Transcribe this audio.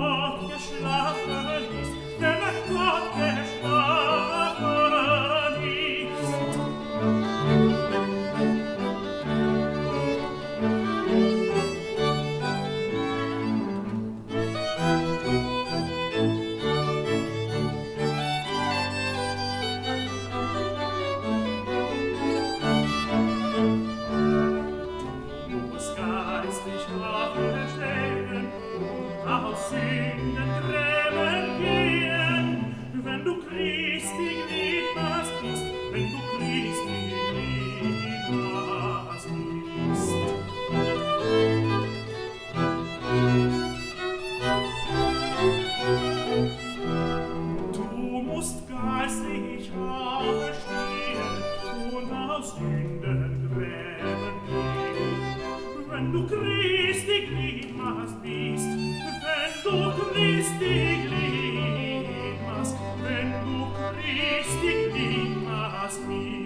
Gott geschlafen ist, wenn Gott geschlafen ist. Du musst geistlich auferstehen und aus Sünden Gräben gehen, wenn du Christi Gliedmaß bist, wenn du Christi Gliedmaß bist. Du musst geistlich auferstehen und aus Sünden Gräben gehen, wenn du Christi Gliedmaß bist, wenn du Christi Gliedmaß, wenn du Christi Gliedmaß bist.